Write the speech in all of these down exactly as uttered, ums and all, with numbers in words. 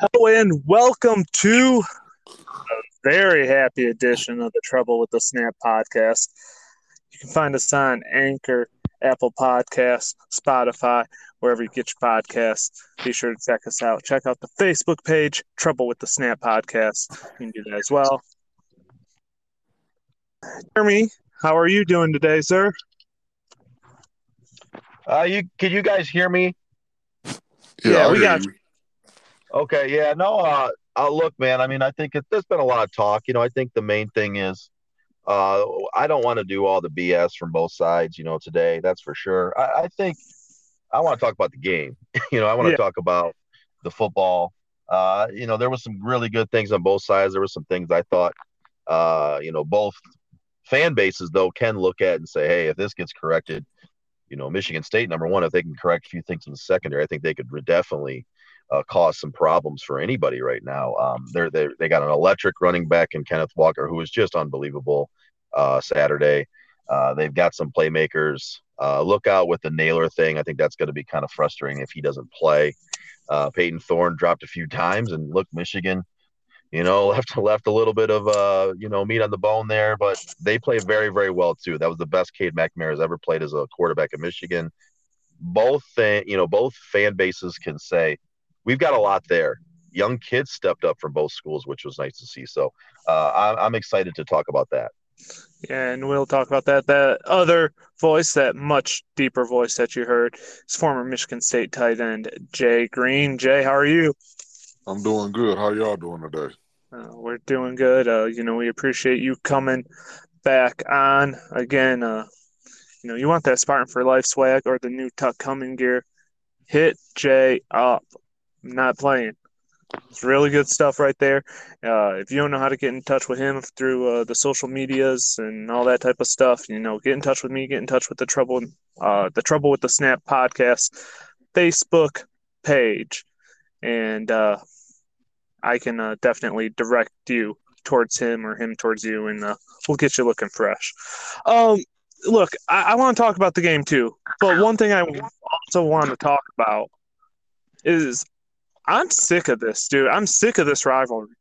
Hello and welcome to a very happy edition of the Trouble with the Snap podcast. You can find us on Anchor, Apple Podcasts, Spotify, wherever you get your podcasts. Be sure to check us out. Check out the Facebook page, Trouble with the Snap podcast. You can do that as well. Jeremy, how are you doing today, sir? Uh, you can you guys hear me? Yeah, Yeah, I we hear got you. Okay, yeah, no. Uh, uh look, man. I mean, I think it, there's been a lot of talk. You know, I think the main thing is, uh, I don't want to do all the B S from both sides. You know, today, that's for sure. I, I think I want to talk about the game. You know, I want you. to Yeah, talk about the football. Uh, you know, there was some really good things on both sides. There were some things I thought, uh, you know, both fan bases though can look at and say, hey, if this gets corrected, you know, Michigan State, number one, if they can correct a few things in the secondary, I think they could definitely uh, cause some problems for anybody right now. Um, they're, they they got an electric running back in Kenneth Walker, who is just unbelievable uh, Saturday. Uh, they've got some playmakers. Uh, look out with the Naylor thing. I think that's going to be kind of frustrating if he doesn't play. Uh, Peyton Thorne dropped a few times, and look, Michigan, you know, left left a little bit of uh, you know, meat on the bone there, but they play very, very well too. That was the best Cade McNamara has ever played as a quarterback in Michigan. Both fan, you know, both fan bases can say we've got a lot there. Young kids stepped up from both schools, which was nice to see. So uh, I'm, I'm excited to talk about that. and we'll talk about that. That other voice, that much deeper voice that you heard, is former Michigan State tight end Jay Green. Jay, how are you? I'm doing good. How y'all doing today? Uh, we're doing good. Uh, you know, we appreciate you coming back on again. Uh, you know, you want that Spartan for Life swag or the new Tuck Coming gear? Hit Jay up. I'm not playing. It's really good stuff right there. Uh, if you don't know how to get in touch with him through uh, the social medias and all that type of stuff, you know, get in touch with me. Get in touch with the Trouble, uh, the Trouble with the Snap podcast Facebook page, and uh, I can uh, definitely direct you towards him or him towards you, and uh, we'll get you looking fresh. Um, look, I, I want to talk about the game too, but one thing I also want to talk about is I'm sick of this, dude. I'm sick of this rivalry.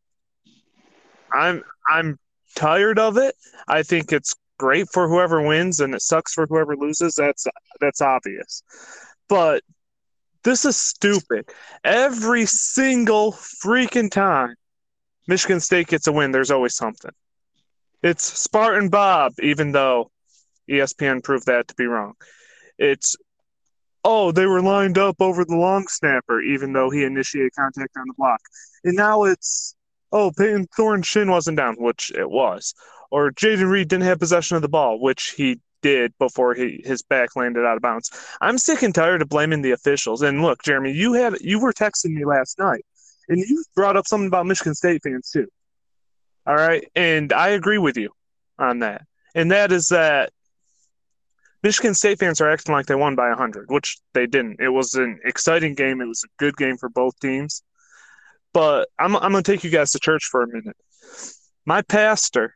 I'm I'm tired of it. I think it's great for whoever wins, and it sucks for whoever loses. That's that's obvious. But this is stupid. Every single freaking time Michigan State gets a win, there's always something. It's Spartan Bob, even though E S P N proved that to be wrong. It's, oh, they were lined up over the long snapper, even though he initiated contact on the block. And now it's, oh, Peyton Thorne's shin wasn't down, which it was. Or Jaden Reed didn't have possession of the ball, which he did before he, his back landed out of bounds. I'm sick and tired of blaming the officials. And look, Jeremy, you had you were texting me last night, and you brought up something about Michigan State fans too. All right, and I agree with you on that. And that is that Michigan State fans are acting like they won by one hundred, which they didn't. It was an exciting game. It was a good game for both teams. But I'm, I'm going to take you guys to church for a minute. My pastor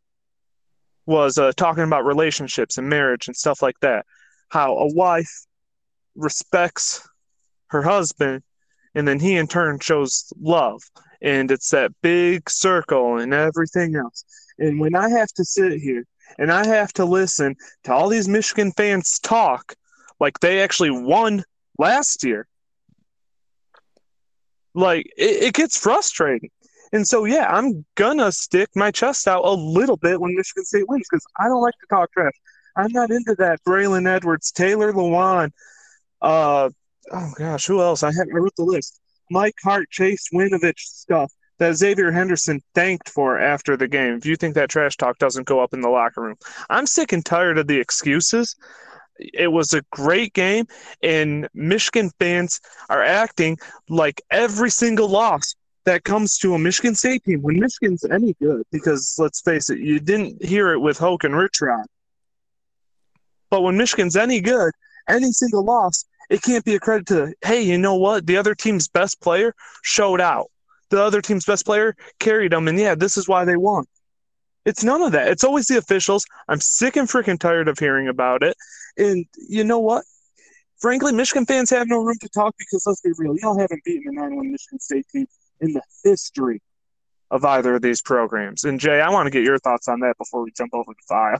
was uh, talking about relationships and marriage and stuff like that. How a wife respects her husband, and then he in turn shows love. And it's that big circle and everything else. And when I have to sit here and I have to listen to all these Michigan fans talk like they actually won last year, like it, it gets frustrating. And so, yeah, I'm gonna stick my chest out a little bit when Michigan State wins because I don't like to talk trash. I'm not into that Braylon Edwards, Taylor Lewan, uh, oh gosh, who else? I had I wrote the list. Mike Hart, Chase Winovich stuff that Xavier Henderson thanked for after the game. If you think that trash talk doesn't go up in the locker room, I'm sick and tired of the excuses. It was a great game, and Michigan fans are acting like every single loss that comes to a Michigan State team, when Michigan's any good, because let's face it, you didn't hear it with Hoke and Rich Rod. But when Michigan's any good, any single loss, it can't be a credit to, hey, you know what? The other team's best player showed out. The other team's best player carried them, and yeah, this is why they won. It's none of that. It's always the officials. I'm sick and freaking tired of hearing about it. And you know what? Frankly, Michigan fans have no room to talk because let's be real, y'all haven't beaten a nine one Michigan State team in the history of either of these programs. And Jay, I want to get your thoughts on that before we jump over to file.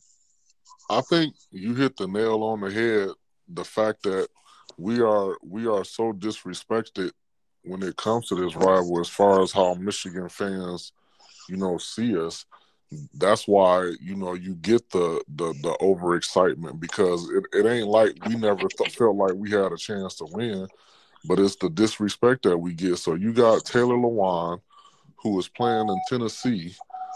I think you hit the nail on the head. The fact that we are we are so disrespected when it comes to this rival, as far as how Michigan fans, you know, see us. That's why, you know, you get the the, the overexcitement, because it, it ain't like we never th- felt like we had a chance to win, but it's the disrespect that we get. So you got Taylor Lewan, who is playing in Tennessee,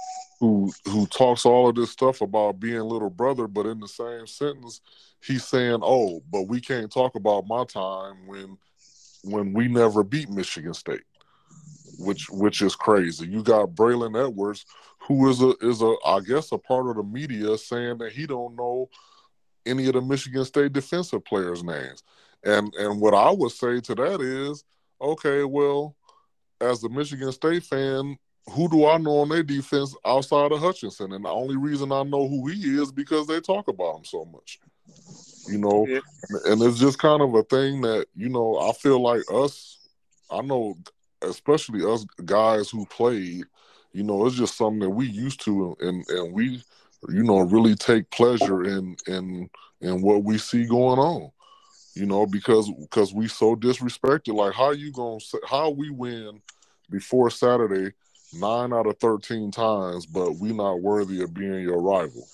who who talks all of this stuff about being little brother, but in the same sentence, he's saying, "Oh, but we can't talk about my time when when we never beat Michigan State," which which is crazy. You got Braylon Edwards, who is a is a I guess a part of the media, saying that he don't know any of the Michigan State defensive players' names. And and what I would say to that is, okay, well, as a Michigan State fan, who do I know on their defense outside of Hutchinson? And the only reason I know who he is because they talk about him so much. You know, Yeah. and it's just kind of a thing that, you know, I feel like us, I know, especially us guys who played, you know, it's just something that we used to, and and we, you know, really take pleasure in in in what we see going on. You know, because because we so disrespected. Like, how you gonna how we win before Saturday nine out of thirteen times, but we not worthy of being your rival?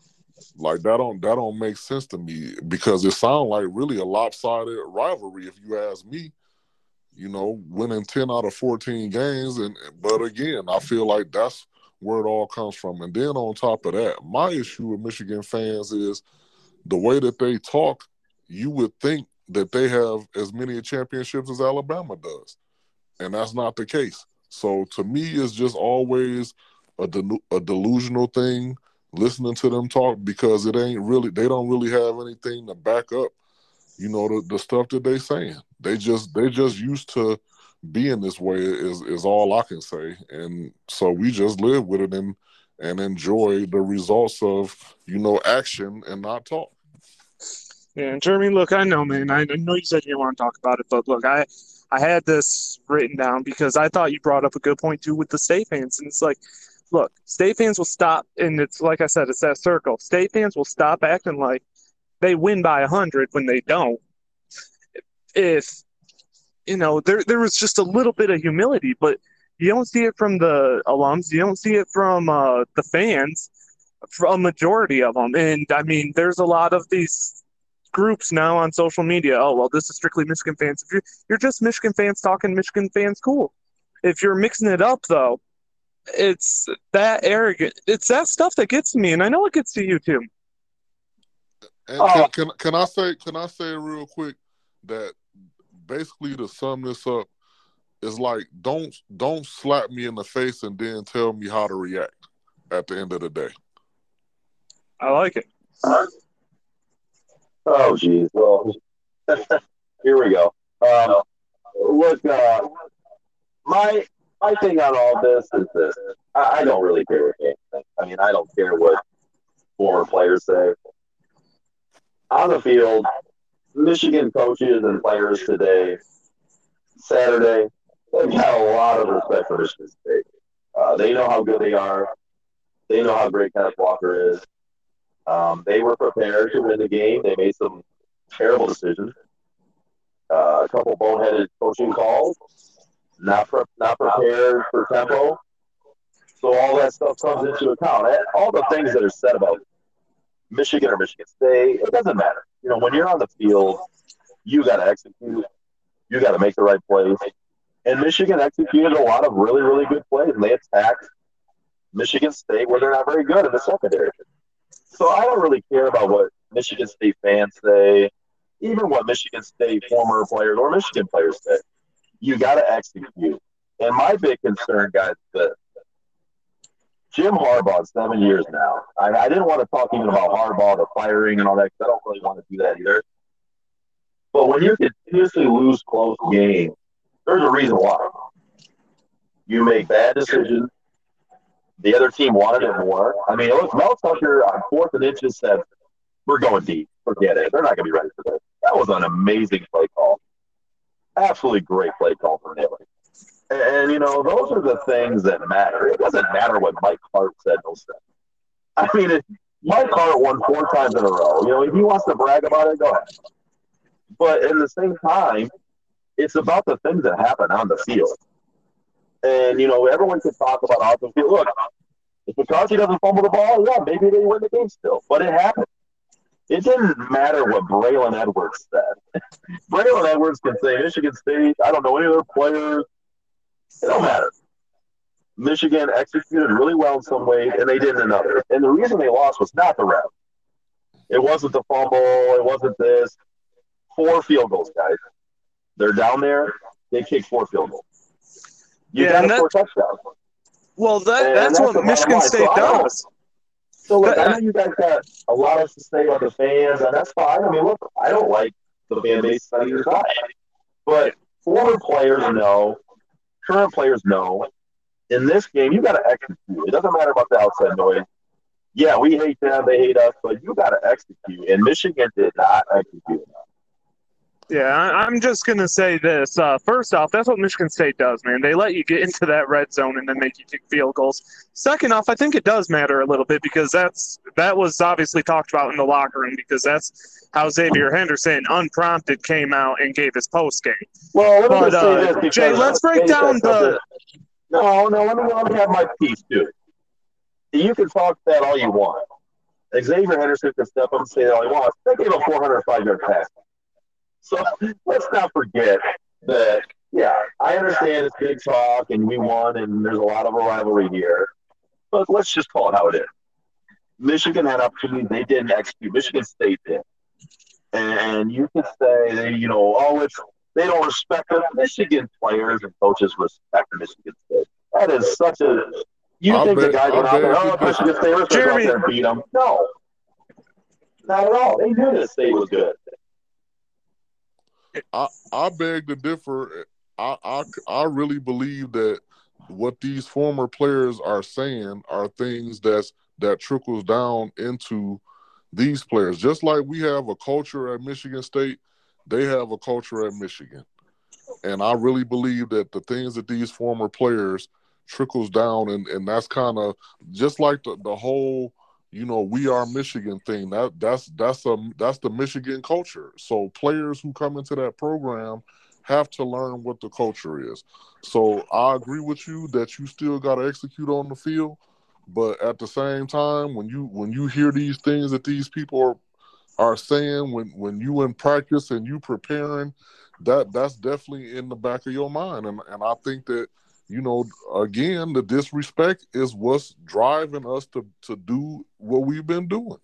Like, that don't that don't make sense to me, because it sounds like really a lopsided rivalry, if you ask me. You know, winning ten out of fourteen games, and but again, I feel like that's where it all comes from. And then on top of that, my issue with Michigan fans is the way that they talk. You would think that they have as many championships as Alabama does, and that's not the case. So to me, it's just always a, del- a delusional thing listening to them talk, because it ain't really, they don't really have anything to back up, you know, the, the stuff that they saying. They just they just used to being this way is is all I can say. And so we just live with it and and enjoy the results of, you know, action and not talk. Yeah, and Jeremy, look, I know, man. I know you said you didn't want to talk about it, but look, I I had this written down because I thought you brought up a good point too with the state fans, and it's like, look, state fans will stop, and it's like I said, it's that circle. State fans will stop acting like they win by a hundred when they don't. If you know, there there was just a little bit of humility, but you don't see it from the alums. You don't see it from uh, the fans, for a majority of them. And I mean, there's a lot of these groups now on social media. Oh, well, this is strictly Michigan fans. If you're, you're just Michigan fans talking Michigan fans, cool. If you're mixing it up, though, it's that arrogant. It's that stuff that gets to me, and I know it gets to you too. And can, can can I say can I say real quick that basically, to sum this up, is like, don't don't slap me in the face and then tell me how to react at the end of the day. I like it. Oh, geez. Well, here we go. Um, look, uh, my my thing on all this is this: I, I don't really care what games think. I mean, I don't care what former players say. On the field, Michigan coaches and players today, Saturday, they've got a lot of respect for Michigan State. Uh, they know how good they are. They know how great Kenneth Walker is. Um, they were prepared to win the game. They made some terrible decisions. Uh, a couple boneheaded coaching calls. Not pre- not prepared for tempo. So all that stuff comes into account. And all the things that are said about Michigan or Michigan State, it doesn't matter. You know, when you're on the field, you got to execute. You got to make the right plays. And Michigan executed a lot of really, really good plays, and they attacked Michigan State where they're not very good in the secondary. So I don't really care about what Michigan State fans say, even what Michigan State former players or Michigan players say. You got to execute. And my big concern, guys, is that Jim Harbaugh, seven years now. I, I didn't want to talk even about Harbaugh, the firing and all that, because I don't really want to do that either. But when you continuously lose close games, there's a reason why. You make bad decisions. The other team wanted it more. I mean, look, Mel Tucker on fourth and inches said, we're going deep. Forget it. They're not going to be ready for this. That was an amazing play call. Absolutely great play call for Navy. And, and, you know, those are the things that matter. It doesn't matter what Mike Hart said, no said. I mean, it, Mike Hart won four times in a row. You know, if he wants to brag about it, go ahead. But at the same time, it's about the things that happen on the field. And, you know, everyone can talk about off the field. Look, if McCarthy doesn't fumble the ball, yeah, maybe they win the game still. But it happened. It didn't matter what Braylon Edwards said. Braylon Edwards can say Michigan State, I don't know any other players. It don't matter. Michigan executed really well in some ways, and they did in another. And the reason they lost was not the ref. It wasn't the fumble. It wasn't this. Four field goals, guys. They're down there. They kick four field goals. You yeah, got to score touchdowns. Well, that, that's, that's what Michigan State so does. So, look, I know you guys got a lot to say about the fans, and that's fine. I mean, look, I don't like the fan base on either side. But former players know, current players know, in this game, you got to execute. It doesn't matter about the outside noise. Yeah, we hate them, they hate us, but you got to execute. And Michigan did not execute. Yeah, I'm just going to say this. Uh, first off, that's what Michigan State does, man. They let you get into that red zone and then make you kick field goals. Second off, I think it does matter a little bit because that's that was obviously talked about in the locker room because that's how Xavier Henderson, unprompted, came out and gave his post game. Well, let me but, just say uh, this. Jay, let's break down the – No, no, let me, let me have my piece, too. You can talk that all you want. Xavier Henderson can step up and say that all he wants. They gave a four hundred five yard pass. So let's not forget that, yeah, I understand it's big talk and we won and there's a lot of a rivalry here. But let's just call it how it is. Michigan had opportunity. They didn't execute. Michigan State did. And you could say, they, you know, oh, it's, they don't respect them. Michigan players and coaches respect Michigan State. That is such a – you I think bet, the guys went out there, oh, Michigan State, let's go out there and beat them. No. Not at all. They knew this state was good. I, I beg to differ. I, I, I really believe that what these former players are saying are things that's that trickles down into these players. Just like we have a culture at Michigan State, they have a culture at Michigan. And I really believe that the things that these former players trickles down, and, and that's kind of just like the, the whole – you know, we are Michigan thing. That that's that's a that's the Michigan culture. So players who come into that program have to learn what the culture is. So I agree with you that you still got to execute on the field, but at the same time, when you when you hear these things that these people are are saying, when when you in practice and you preparing, that that's definitely in the back of your mind. And and I think that, you know, again, the disrespect is what's driving us to, to do what we've been doing.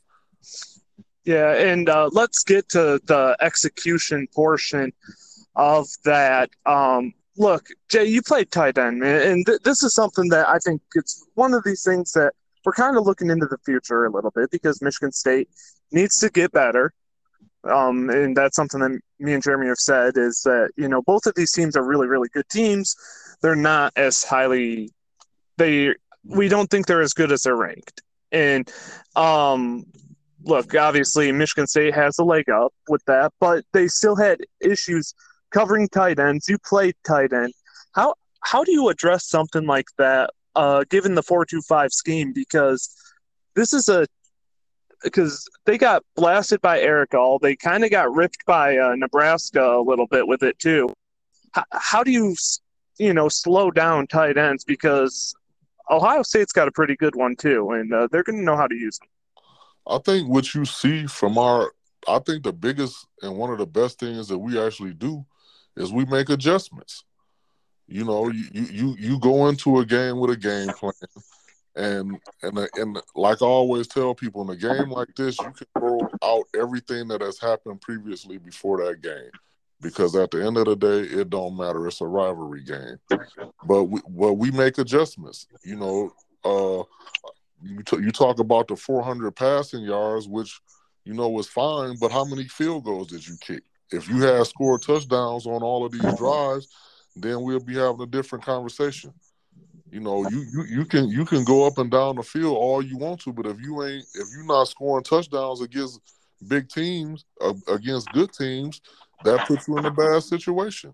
Yeah, and uh, let's get to the execution portion of that. Um, look, Jay, you played tight end, man, and th- this is something that I think it's one of these things that we're kind of looking into the future a little bit because Michigan State needs to get better. Um, and that's something that me and Jeremy have said is that, you know, both of these teams are really, really good teams. They're not as highly they we don't think they're as good as they're ranked. And um, look, obviously Michigan State has a leg up with that, but they still had issues covering tight ends. You played tight end. How how do you address something like that uh, given the four two five scheme? Because this is a because they got blasted by Eric All. They kind of got ripped by uh, Nebraska a little bit with it too. How, how do you, you know, slow down tight ends? Because Ohio State's got a pretty good one too, and uh, they're going to know how to use them. I think what you see from our – I think the biggest and one of the best things that we actually do is we make adjustments. You know, you you you go into a game with a game plan. And and and like I always tell people, in a game like this, you can throw out everything that has happened previously before that game, because at the end of the day, it don't matter. It's a rivalry game. But we, well, we make adjustments. You know, uh, you t- you talk about the four hundred passing yards, which you know was fine. But how many field goals did you kick? If you had scored touchdowns on all of these drives, then we'll be having a different conversation. You know, you, you you can you can go up and down the field all you want to, but if you ain't if you're not scoring touchdowns against big teams, uh, against good teams, that puts you in a bad situation.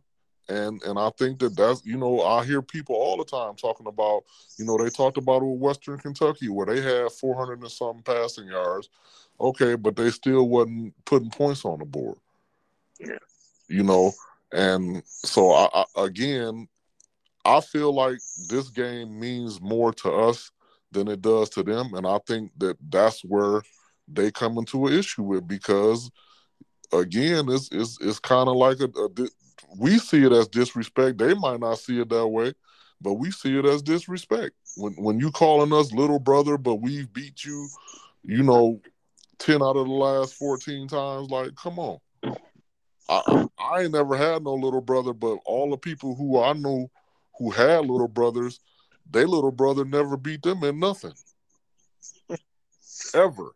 And and I think that that's, you know, I hear people all the time talking about, you know, they talked about it with Western Kentucky where they had four hundred and something passing yards. Okay, but they still wasn't putting points on the board. Yeah. You know, and so I, I again, I feel like this game means more to us than it does to them, and I think that that's where they come into an issue with, because again, it's it's, it's kind of like a, a we see it as disrespect. They might not see it that way, but we see it as disrespect. When when you calling us little brother, but we've beat you, you know, ten out of the last fourteen times. Like, come on. I, I ain't never had no little brother, but all the people who I know who had little brothers, they little brother never beat them in nothing. Ever.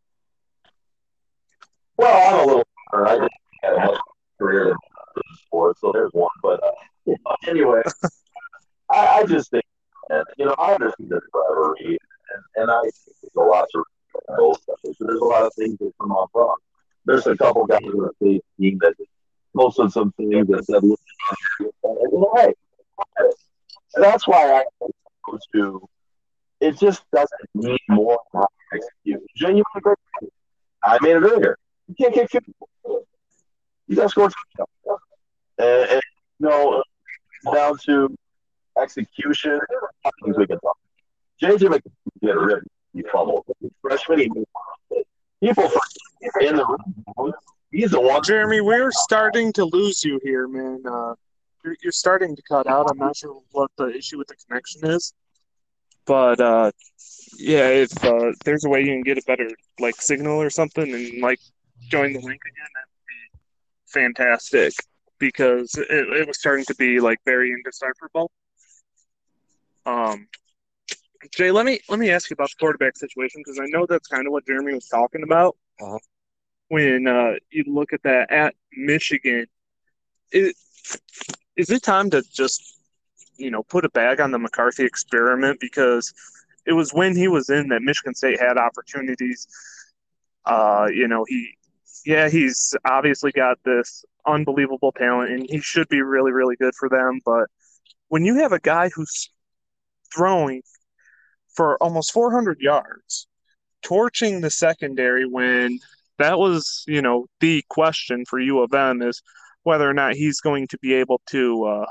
Well, I'm a little I didn't have much career in sports, so there's one. But uh, you know, anyway, I, I just think, and you know, I understand this rivalry, and, and I think there's a lot to both sides. So there's a lot of things that come off wrong. There's a couple guys in the state team that posted some things that said, you know, hey, that's why I go to. It just doesn't need more execution. Genuine great. I made it earlier. You can't kick people. You got to score touchdowns. And, and you know, down to execution, things we can talk. J J McCarthy get a rip. He fumbled. Freshman, he people in the room. He's the one. Jeremy, we're starting to lose you here, man. Uh, you're, you're starting to cut out. I'm not sure what the issue with the connection is, but uh, yeah, if uh, there's a way you can get a better like signal or something and like join the link again, that would be fantastic, because it, it was starting to be like very indecipherable. Um, Jay, let me let me ask you about the quarterback situation, because I know that's kind of what Jeremy was talking about. Uh-huh. When uh, you look at that at Michigan, it, is it time to just, you know, put a bag on the McCarthy experiment? Because it was when he was in that Michigan State had opportunities. Uh, you know, he, yeah, he's obviously got this unbelievable talent, and he should be really, really good for them. But when you have a guy who's throwing for almost four hundred yards, torching the secondary, when that was, you know, the question for U of M is whether or not he's going to be able to, uh,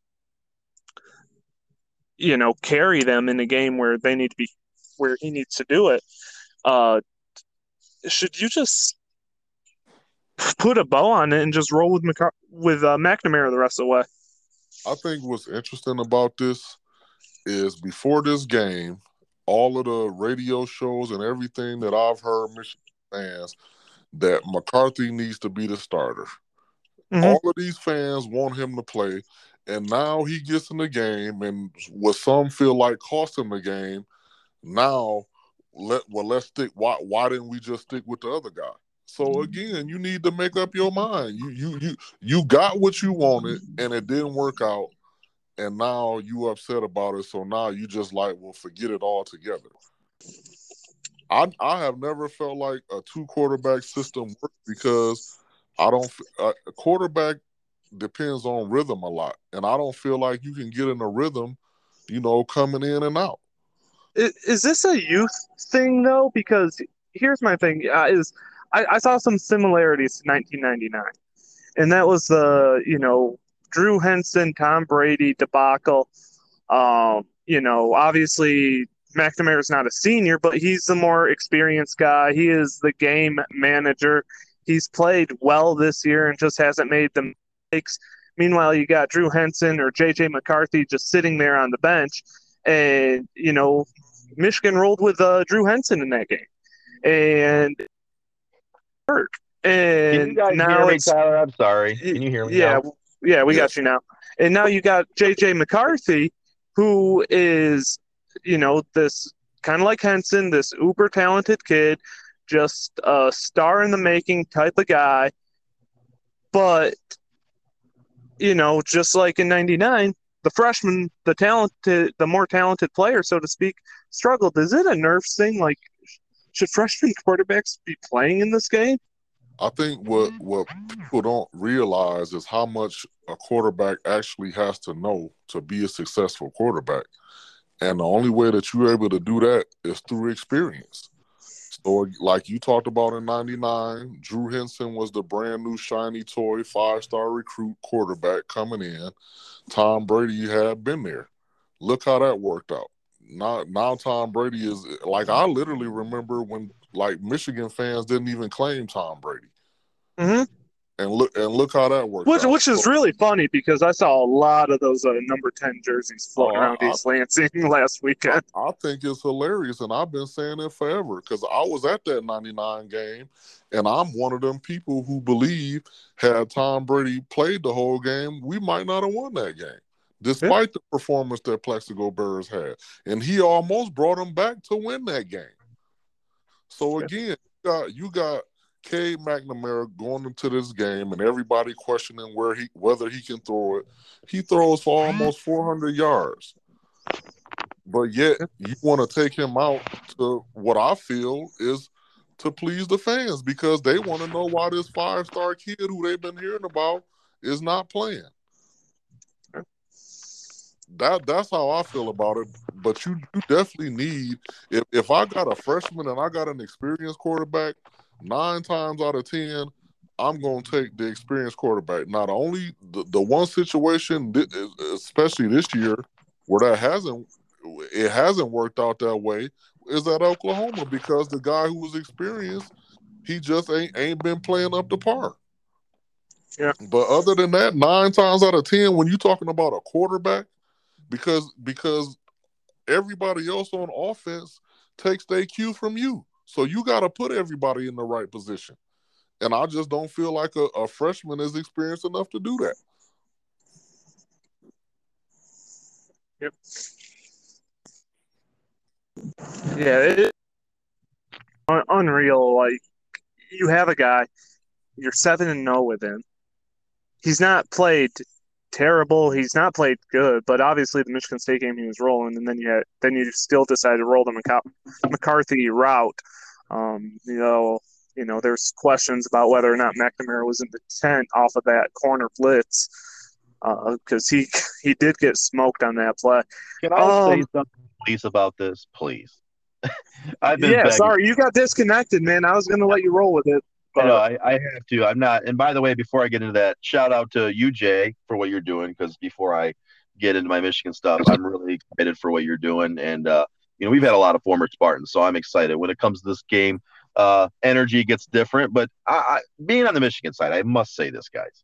you know, carry them in a game where they need to be, where he needs to do it. Uh, should you just put a bow on it and just roll with McCar- with uh, McNamara the rest of the way? I think what's interesting about this is before this game, all of the radio shows and everything that I've heard Michigan fans, that McCarthy needs to be the starter. Mm-hmm. All of these fans want him to play, and now he gets in the game, and what some feel like cost him the game. Now, let well let's stick. Why why didn't we just stick with the other guy? So again, you need to make up your mind. You you you you got what you wanted, and it didn't work out, and now you upset about it. So now you just like, well, forget it all together. I I have never felt like a two quarterback system works, because I don't uh, a quarterback depends on rhythm a lot, and I don't feel like you can get in a rhythm, you know, coming in and out. Is, is this a youth thing though? Because here's my thing: uh, is I, I saw some similarities to nineteen ninety-nine, and that was the you know Drew Henson, Tom Brady debacle. Um, you know, obviously McNamara's not a senior, but he's the more experienced guy. He is the game manager. He's played well this year and just hasn't made the mistakes. Meanwhile, you got Drew Henson or J J McCarthy just sitting there on the bench. And, you know, Michigan rolled with uh, Drew Henson in that game. And hurt. And Can you guys now hear me, it's, Tyler? I'm sorry. Can you hear me yeah, now? Yeah, we yes. got you now. And now you got J J McCarthy, who is, you know, this kind of like Henson, this uber talented kid, just a star in the making type of guy. But, you know, just like in ninety-nine, the freshman, the talented, the more talented player, so to speak, struggled. Is it a nerves thing? Like, should freshman quarterbacks be playing in this game? I think what what people don't realize is how much a quarterback actually has to know to be a successful quarterback. And the only way that you're able to do that is through experience. So, like you talked about in ninety-nine, Drew Henson was the brand new shiny toy, five star recruit quarterback coming in. Tom Brady had been there. Look how that worked out. Now, now Tom Brady is like, I literally remember when like Michigan fans didn't even claim Tom Brady. Mm-hmm. And look and look how that worked Which, out. which is So, really funny because I saw a lot of those uh, number ten jerseys floating oh, around I, East Lansing last I, weekend. I think it's hilarious, and I've been saying it forever because I was at that ninety-nine game, and I'm one of them people who believe had Tom Brady played the whole game, we might not have won that game, despite the performance that Plexico Burrs had. And he almost brought him back to win that game. So again, you got, you got Cade McNamara going into this game and everybody questioning where he whether he can throw it. He throws for almost four hundred yards. But yet you want to take him out to what I feel is to please the fans because they want to know why this five-star kid who they've been hearing about is not playing. That that's how I feel about it. But you, you definitely need if, if I got a freshman and I got an experienced quarterback, nine times out of ten, I'm gonna take the experienced quarterback. Not only the, the one situation, especially this year, where that hasn't it hasn't worked out that way, is at Oklahoma because the guy who was experienced, he just ain't ain't been playing up to par. Yeah. But other than that, nine times out of ten, when you're talking about a quarterback, because because everybody else on offense takes their cue from you. So you got to put everybody in the right position. And I just don't feel like a, a freshman is experienced enough to do that. Yep. Yeah, it's un- unreal. Like, you have a guy, you're seven and zero with him. He's not played terrible. He's not played good, but obviously the Michigan State game he was rolling, and then you had, then you still decided to roll the McC- McCarthy route. Um, you know, you know, there's questions about whether or not McNamara was in the tent off of that corner blitz because uh, he he did get smoked on that play. Can I um, say something, please, about this, please? I've been yeah, begging. sorry, you got disconnected, man. I was going to let you roll with it. I know I, I have to. I'm not. And by the way, before I get into that, shout out to you, Jay, for what you're doing. Because before I get into my Michigan stuff, I'm really excited for what you're doing. And uh, you know, we've had a lot of former Spartans, so I'm excited. When it comes to this game, uh, energy gets different. But I, I, being on the Michigan side, I must say this, guys.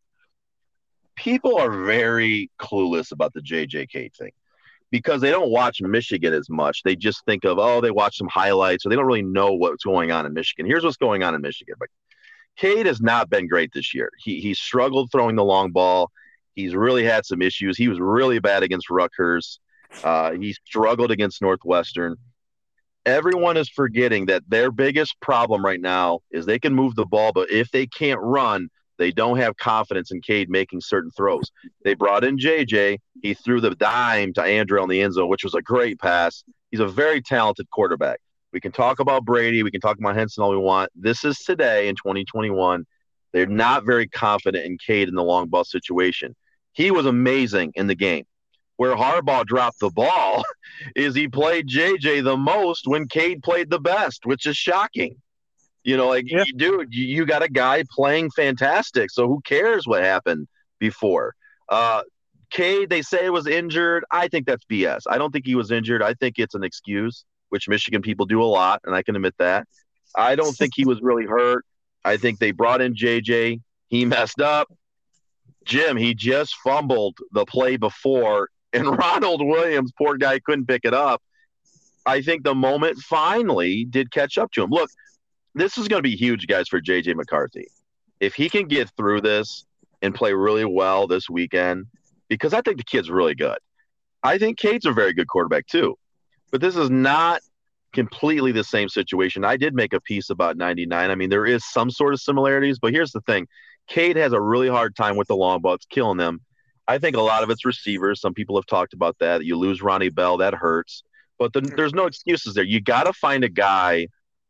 People are very clueless about the J J K thing because they don't watch Michigan as much. They just think of, oh, they watch some highlights, so they don't really know what's going on in Michigan. Here's what's going on in Michigan. But Cade has not been great this year. He he struggled throwing the long ball. He's really had some issues. He was really bad against Rutgers. Uh, he struggled against Northwestern. Everyone is forgetting that their biggest problem right now is they can move the ball, but if they can't run, they don't have confidence in Cade making certain throws. They brought in J J. He threw the dime to Andrew in the end zone, which was a great pass. He's a very talented quarterback. We can talk about Brady. We can talk about Henson all we want. This is today in twenty twenty-one. They're not very confident in Cade in the long ball situation. He was amazing in the game. Where Harbaugh dropped the ball is he played J J the most when Cade played the best, which is shocking. You know, like, yeah. dude, you got a guy playing fantastic. So who cares what happened before? Uh, Cade, they say was injured. I think that's B S. I don't think he was injured. I think it's an excuse, which Michigan people do a lot, and I can admit that. I don't think he was really hurt. I think they brought in J J. He messed up. Jim, he just fumbled the play before, and Ronald Williams, poor guy, couldn't pick it up. I think the moment finally did catch up to him. Look, this is going to be huge, guys, for J J McCarthy. If he can get through this and play really well this weekend, because I think the kid's really good. I think Cade's a very good quarterback too. But this is not completely the same situation. I did make a piece about ninety-nine. I mean, there is some sort of similarities, but here's the thing. Cade has a really hard time with the long ball. It's killing them. I think a lot of it's receivers. Some people have talked about that. You lose Ronnie Bell, that hurts. But the, there's no excuses there. You got to find a guy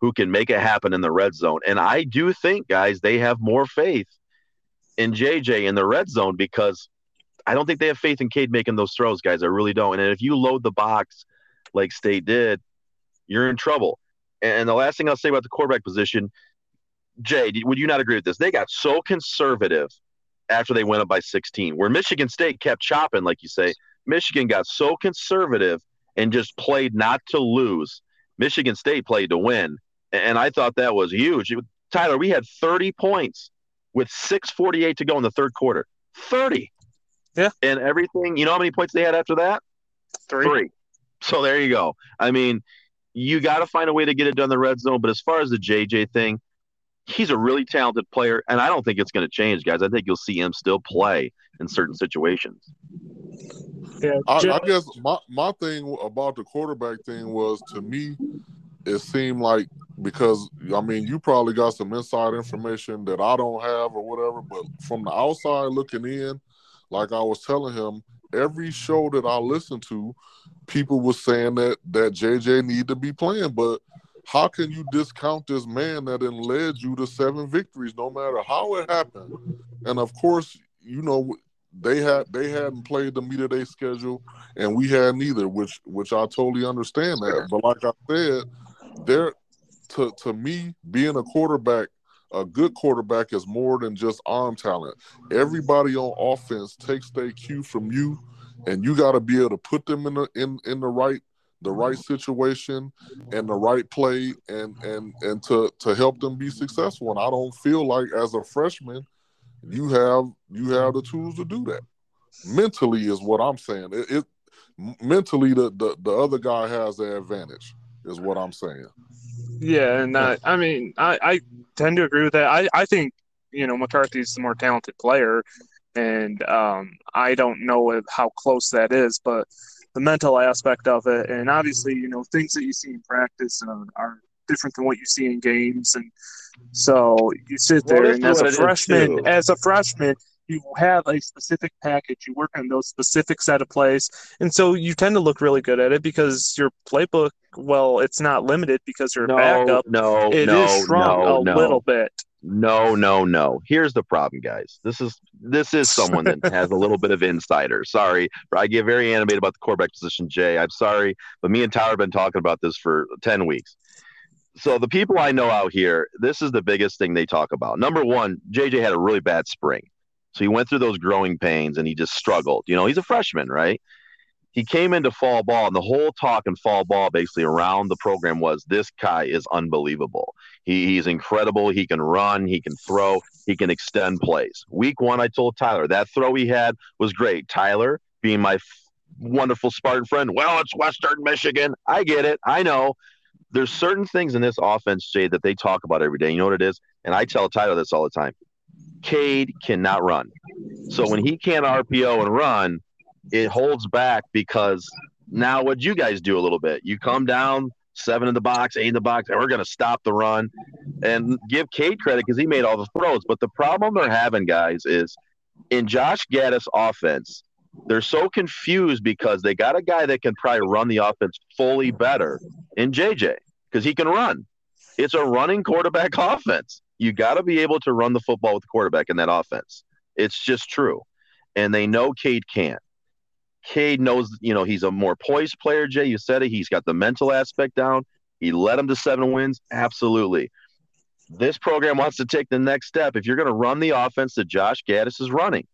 who can make it happen in the red zone. And I do think, guys, they have more faith in J J in the red zone because I don't think they have faith in Cade making those throws, guys. I really don't. And if you load the box like State did, you're in trouble. And the last thing I'll say about the quarterback position, Jay, would you not agree with this? They got so conservative after they went up by sixteen, where Michigan State kept chopping, like you say. Michigan got so conservative and just played not to lose. Michigan State played to win. And I thought that was huge. Tyler, we had thirty points with six forty-eight to go in the third quarter. thirty. Yeah. And everything, you know how many points they had after that? Three. Three. So there you go. I mean, you got to find a way to get it done in the red zone. But as far as the J J thing, he's a really talented player, and I don't think it's going to change, guys. I think you'll see him still play in certain situations. Yeah, I, J- I guess my, my thing about the quarterback thing was, to me, it seemed like, because, I mean, you probably got some inside information that I don't have or whatever, but from the outside looking in, like I was telling him, every show that I listened to, people were saying that, that J J needed to be playing, but how can you discount this man that then led you to seven victories, no matter how it happened? And of course, you know, they had they hadn't played the meat of their schedule, and we hadn't either, which which I totally understand that. But like I said, there to to me, being a quarterback, a good quarterback is more than just arm talent. Everybody on offense takes their cue from you, and you got to be able to put them in the in in the right. the right situation and the right play and and and to to help them be successful. And I don't feel like as a freshman you have you have the tools to do that. Mentally is what I'm saying. It, it mentally the, the the other guy has the advantage is what I'm saying. Yeah, and uh, I mean I, I tend to agree with that. I, I think, you know, McCarthy's the more talented player, and um, I don't know if, how close that is, but the mental aspect of it, and obviously, you know, things that you see in practice uh, are different than what you see in games, and so you sit there, Well, and as a freshman, too. as a freshman, you have a specific package, you work on those specific set of plays, and so you tend to look really good at it because your playbook, well, it's not limited because you're No, a backup. no, It no, is shrunk no, a no. little bit. No, no, no. Here's the problem, guys. This is this is someone that has a little bit of insider. Sorry, I get very animated about the quarterback position, Jay. I'm sorry, but me and Tyler have been talking about this for ten weeks. So the people I know out here, this is the biggest thing they talk about. Number one, J J had a really bad spring. So he went through those growing pains and he just struggled. You know, he's a freshman, right? He came into fall ball, and the whole talk in fall ball basically around the program was, this guy is unbelievable. He, he's incredible. He can run. He can throw. He can extend plays. Week one, I told Tyler, that throw he had was great. Tyler, being my f- wonderful Spartan friend, well, it's Western Michigan. I get it. I know. There's certain things in this offense, Jay, that they talk about every day. You know what it is? And I tell Tyler this all the time. Cade cannot run. So when he can't R P O and run, it holds back, because now what you guys do a little bit, you come down seven in the box, eight in the box, and we're going to stop the run, and give Cade credit because he made all the throws. But the problem they're having, guys, is in Josh Gaddis' offense, they're so confused because they got a guy that can probably run the offense fully better in J J because he can run. It's a running quarterback offense. You got to be able to run the football with the quarterback in that offense. It's just true. And they know Cade can't. Cade knows, you know, he's a more poised player, Jay. You said it. He's got the mental aspect down. He led him to seven wins. Absolutely. This program wants to take the next step. If you're going to run the offense that Josh Gaddis is running,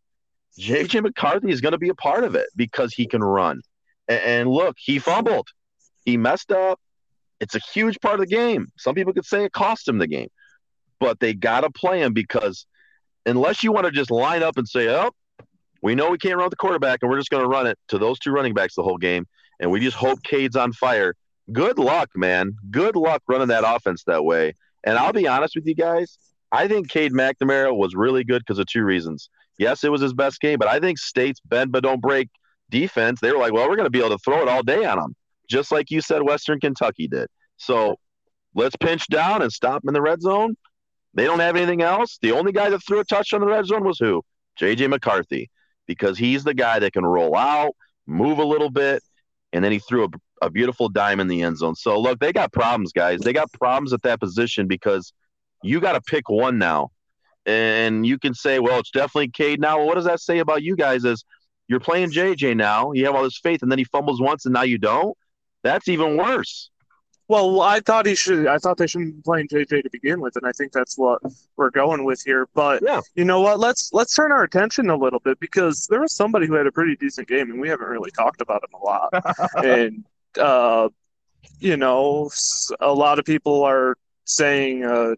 J J McCarthy is going to be a part of it because he can run. And, and look, he fumbled. He messed up. It's a huge part of the game. Some people could say it cost him the game. But they got to play him, because unless you want to just line up and say, oh, we know we can't run the quarterback and we're just going to run it to those two running backs the whole game, and we just hope Cade's on fire. Good luck, man. Good luck running that offense that way. And I'll be honest with you guys, I think Cade McNamara was really good because of two reasons. Yes, it was his best game, but I think State's bend but don't break defense, they were like, well, we're going to be able to throw it all day on them, just like you said Western Kentucky did. So let's pinch down and stop them in the red zone. They don't have anything else. The only guy that threw a touchdown in the red zone was who? J J McCarthy, because he's the guy that can roll out, move a little bit, and then he threw a, a beautiful dime in the end zone. So look, they got problems, guys. They got problems at that position because you got to pick one now. And you can say, well, it's definitely Cade now. Well, what does that say about you guys as you're playing J J now? You have all this faith, and then he fumbles once, and now you don't? That's even worse. Well, I thought he should. I thought they shouldn't be playing J J to begin with, and I think that's what we're going with here. But yeah. You know what? Let's let's turn our attention a little bit because there was somebody who had a pretty decent game, and we haven't really talked about him a lot. and uh, you know, a lot of people are saying uh,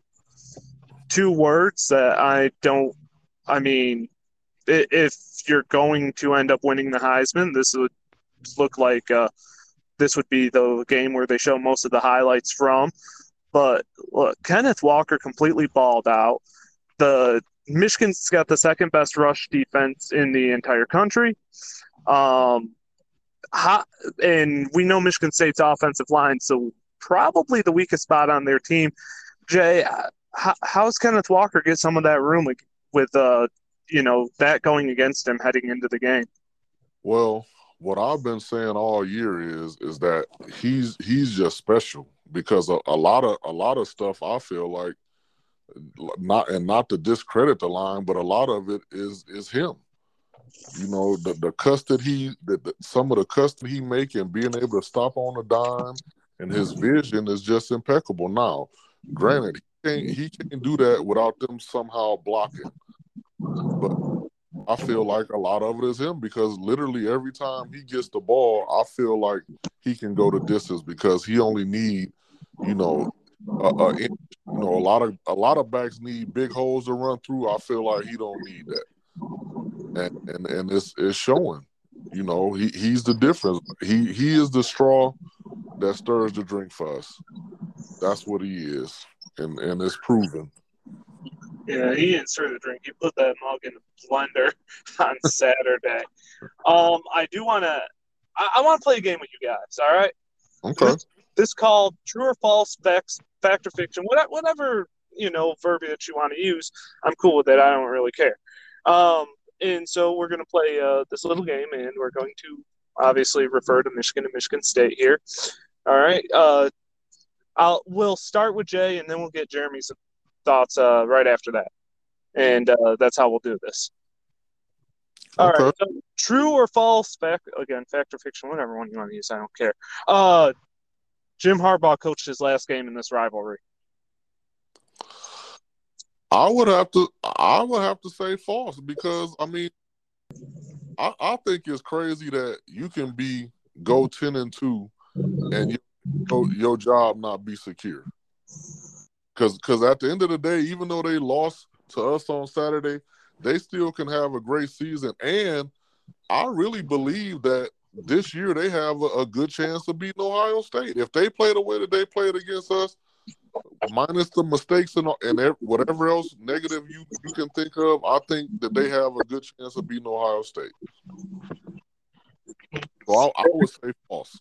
two words that I don't. I mean, if you're going to end up winning the Heisman, this would look like. Uh, This would be the game where they show most of the highlights from. But look, Kenneth Walker completely balled out. The Michigan's got the second best rush defense in the entire country. Um, how, and we know Michigan State's offensive line, so probably the weakest spot on their team. Jay, how, how's Kenneth Walker get some of that room with, uh, you know, that going against him heading into the game? Well, what I've been saying all year is is that he's he's just special because a, a lot of a lot of stuff I feel like not and not to discredit the line, but a lot of it is is him. You know, the the cuts that he that the, some of the cuts that he make and being able to stop on a dime and his vision is just impeccable. Now, granted, he can't he can't do that without them somehow blocking, but I feel like a lot of it is him because literally every time he gets the ball, I feel like he can go the distance because he only need, you know, a, a you know a lot of a lot of backs need big holes to run through. I feel like he don't need that, and and and it's it's showing. You know, he he's the difference. He he is the straw that stirs the drink for us. That's what he is, and and it's proven. Yeah, he didn't stir the drink. He put that mug in the blender on Saturday. Um, I do want to I, I want to play a game with you guys, all right? Okay. This, this called true or false, facts, fact or fiction, whatever, whatever, you know, verbiage you want to use. I'm cool with it. I don't really care. Um, and so we're going to play uh, this little game, and we're going to obviously refer to Michigan and Michigan State here. All right. Uh, I'll We'll start with Jay, and then we'll get Jeremy's thoughts uh, right after that. And uh, that's how we'll do this. All okay. right. So, true or false, fact, again, fact or fiction, whatever one you want to use, I don't care. Uh, Jim Harbaugh coached his last game in this rivalry. I would have to I would have to say false because I mean I, I think it's crazy that you can be go ten and two and your, your job not be secure. Cause cause at the end of the day, even though they lost to us on Saturday, they still can have a great season. And I really believe that this year they have a, a good chance of beating Ohio State. If they play the way that they played against us, minus the mistakes and, and whatever else negative you, you can think of, I think that they have a good chance of beating Ohio State. So I, I would say false.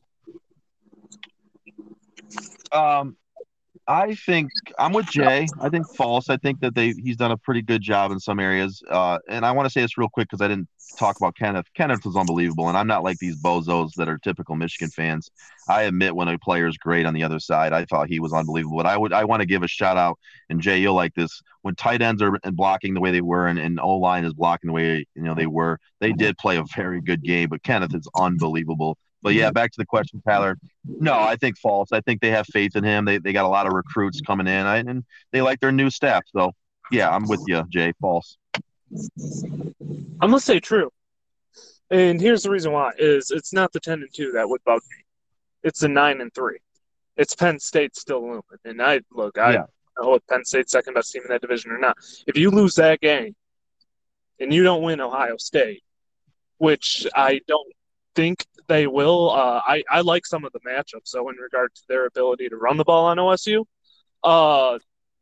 Um, I think I'm with Jay. I think false. I think that they he's done a pretty good job in some areas. Uh, and I want to say this real quick because I didn't talk about Kenneth. Kenneth was unbelievable, and I'm not like these bozos that are typical Michigan fans. I admit when a player is great on the other side, I thought he was unbelievable. But I would I want to give a shout out, and Jay, you'll like this. When tight ends are blocking the way they were, and, and O line is blocking the way you know they were, they did play a very good game. But Kenneth is unbelievable. But yeah, back to the question, Tyler. No, I think false. I think they have faith in him. They they got a lot of recruits coming in, I, and they like their new staff. So yeah, I'm with you, Jay. False. I'm gonna say true, and here's the reason why: is it's not the ten and two that would bug me. It's the nine and three. It's Penn State still looming, and I look. I yeah. don't know if Penn State's second best team in that division or not. If you lose that game, and you don't win Ohio State, which I don't think they will. Uh, I, I like some of the matchups, so in regard to their ability to run the ball on O S U, uh,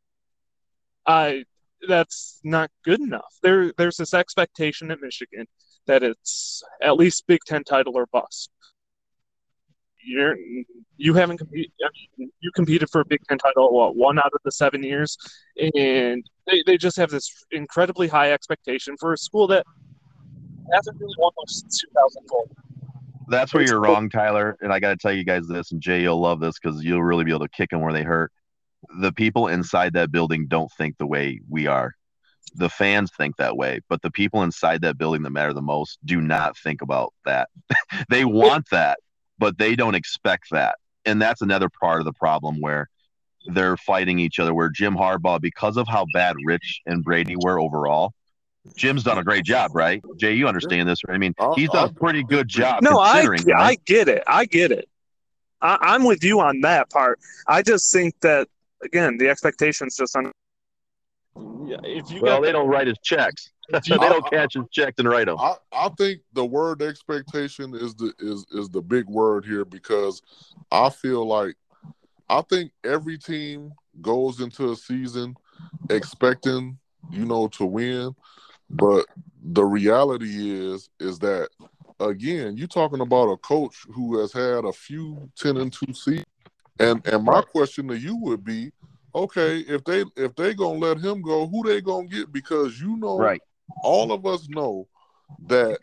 I that's not good enough. There there's this expectation at Michigan that it's at least Big Ten title or bust. You're you haven't competed. I mean, you competed for a Big Ten title what one out of the seven years, and they, they just have this incredibly high expectation for a school that hasn't really won much since two thousand four. That's where you're wrong, Tyler. And I got to tell you guys this, and Jay, you'll love this because you'll really be able to kick them where they hurt. The people inside that building don't think the way we are. The fans think that way, but the people inside that building that matter the most do not think about that. They want that, but they don't expect that. And that's another part of the problem where they're fighting each other, where Jim Harbaugh, because of how bad Rich and Brady were overall, Jim's done a great job, right? Jay, you understand this, right? I mean, he's done a pretty good job. No, I, right? I get it. I get it. I, I'm with you on that part. I just think that, again, the expectations just on. Yeah, if you well, they don't write his checks. they don't I, catch his checks and write them. I, I think the word expectation is the is is the big word here, because I feel like I think every team goes into a season expecting, you know, to win. But the reality is, is that, again, you're talking about a coach who has had a few ten and two seasons. And and my question to you would be, okay, if they if they gonna let him go, who they gonna get? Because you know, right. all of us know that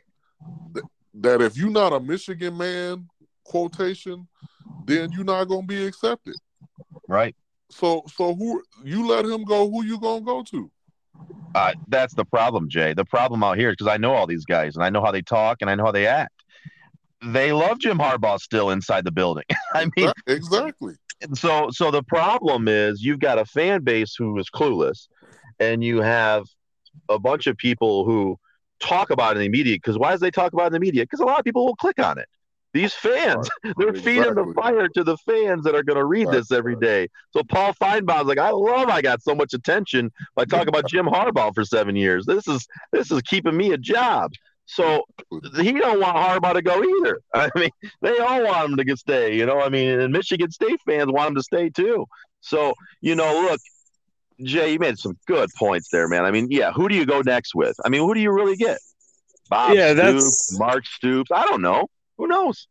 that if you're not a Michigan man, quotation, then you're not gonna be accepted. Right. So so who you let him go, who you gonna go to? Uh, that's the problem, Jay. The problem out here is because I know all these guys and I know how they talk and I know how they act. They love Jim Harbaugh still inside the building. I mean, exactly. So, so the problem is you've got a fan base who is clueless, and you have a bunch of people who talk about it in the media. Because why does they talk about it in the media? Because a lot of people will click on it. These fans, right. they're exactly. feeding the fire to the fans that are going to read right. this every day. So Paul Feinbaum's like, I love I got so much attention by talking about Jim Harbaugh for seven years. This is this is keeping me a job. So he don't want Harbaugh to go either. I mean, they all want him to get stay. You know, I mean, and Michigan State fans want him to stay too. So, you know, look, Jay, you made some good points there, man. I mean, yeah, who do you go next with? I mean, who do you really get? Bob yeah, Stoops, that's... Mark Stoops. I don't know. Who knows?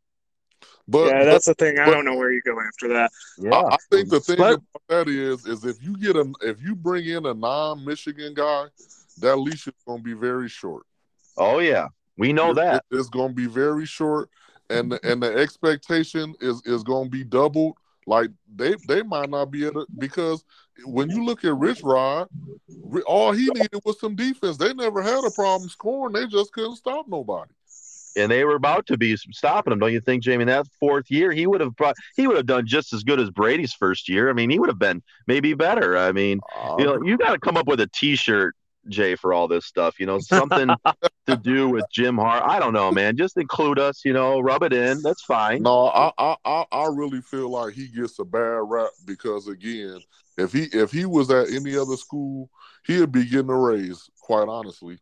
But yeah, that's but, the thing. I but, don't know where you go after that. Yeah, I, I think the thing but, about that is, is if you get a, if you bring in a non-Michigan guy, that leash is going to be very short. Oh yeah, we know it, that it, it's going to be very short, and the, and the expectation is is going to be doubled. Like they they might not be able to, because when you look at Rich Rod, all he needed was some defense. They never had a problem scoring. They just couldn't stop nobody. And they were about to be stopping him, don't you think, Jamie? That fourth year, he would have he would have done just as good as Brady's first year. I mean, he would have been maybe better. I mean, um, you know, you got to come up with a T-shirt, Jay, for all this stuff. You know, something to do with Jim Hart. I don't know, man. Just include us. You know, rub it in. That's fine. No, I I I really feel like he gets a bad rap because, again, if he if he was at any other school, he'd be getting a raise. Quite honestly.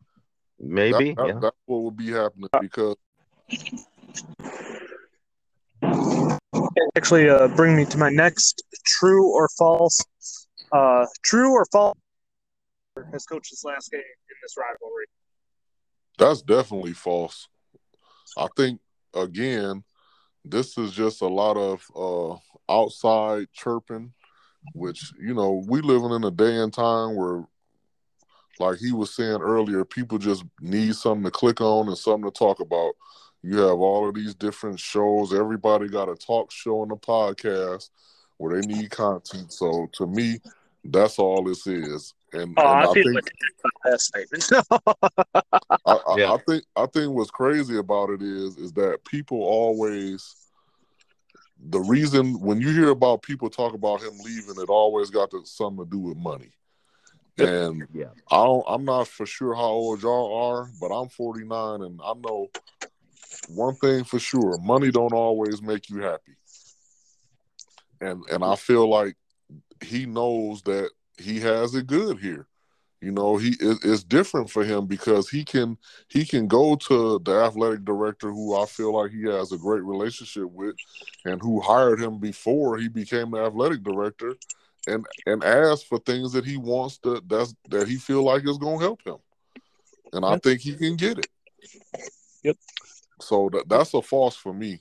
Maybe that, that, yeah. that's what would be happening, because actually uh, bring me to my next true or false. Uh, true or false has coached his last game in this rivalry. That's definitely false. I think, again, this is just a lot of uh, outside chirping, which, you know, we living in a day and time where, like he was saying earlier, people just need something to click on and something to talk about. You have all of these different shows. Everybody got a talk show and a podcast where they need content. So to me, that's all this is. And, oh, and I, I feel think like that statement. I, I, yeah. I think I think what's crazy about it is is that people always, the reason when you hear about people talk about him leaving, it always got to, something to do with money. And yeah. I don't, I'm not for sure how old y'all are, but I'm forty-nine, and I know one thing for sure: money don't always make you happy. And and I feel like he knows that he has it good here. You know, he it, it's different for him because he can he can go to the athletic director, who I feel like he has a great relationship with, and who hired him before he became the athletic director. And and ask for things that he wants to that's that he feel like is gonna help him, and I think he can get it. Yep. So that that's a false for me.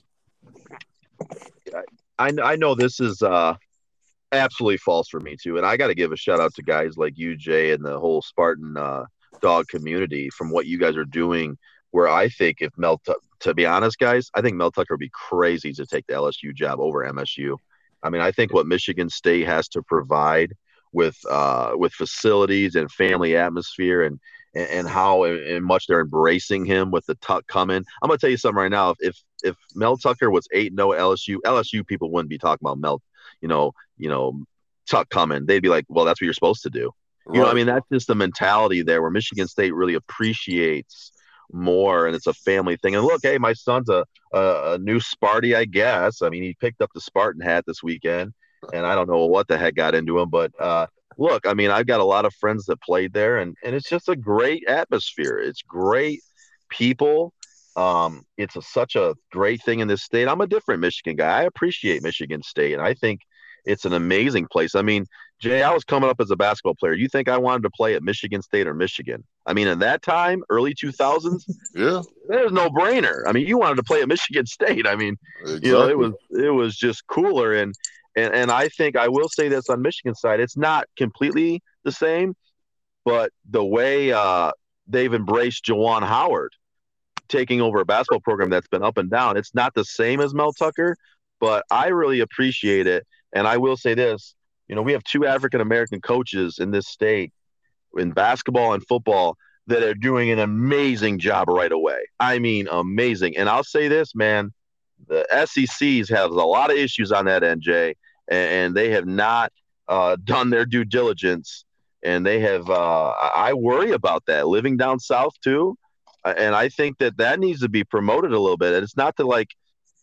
I I know this is uh, absolutely false for me too, and I got to give a shout out to guys like you, Jay, and the whole Spartan uh, dog community from what you guys are doing. Where I think if Mel T- to be honest, guys, I think Mel Tucker would be crazy to take the L S U job over M S U. I mean, I think what Michigan State has to provide with uh, with facilities and family atmosphere and and, and how and much they're embracing him with the Tuck coming. I'm gonna tell you something right now. If if Mel Tucker was eight no L S U, L S U people wouldn't be talking about Mel, you know, you know, Tuck coming. They'd be like, well, that's what you're supposed to do. You know, I mean, that's just the mentality there where Michigan State really appreciates more, and it's a family thing. And look, hey, my son's a, a, a new Sparty, I guess. I mean, he picked up the Spartan hat this weekend, and I don't know what the heck got into him. But uh, look, I mean, I've got a lot of friends that played there, and, and it's just a great atmosphere. It's great people. Um, it's a, such a great thing in this state. I'm a different Michigan guy. I appreciate Michigan State, and I think it's an amazing place. I mean, Jay, I was coming up as a basketball player. You think I wanted to play at Michigan State or Michigan? I mean, in that time, early two thousands, yeah, there's no brainer. I mean, you wanted to play at Michigan State. I mean, exactly. you know, it was it was just cooler. And, and and I think I will say this on Michigan side, it's not completely the same, but the way uh, they've embraced Juwan Howard taking over a basketball program that's been up and down, it's not the same as Mel Tucker, but I really appreciate it. And I will say this. You know, we have two African-American coaches in this state in basketball and football that are doing an amazing job right away. I mean, amazing. And I'll say this, man, the S E Cs have a lot of issues on that end, Jay, and they have not uh, done their due diligence. And they have uh, – I worry about that, living down south too. And I think that that needs to be promoted a little bit. And it's not to, like,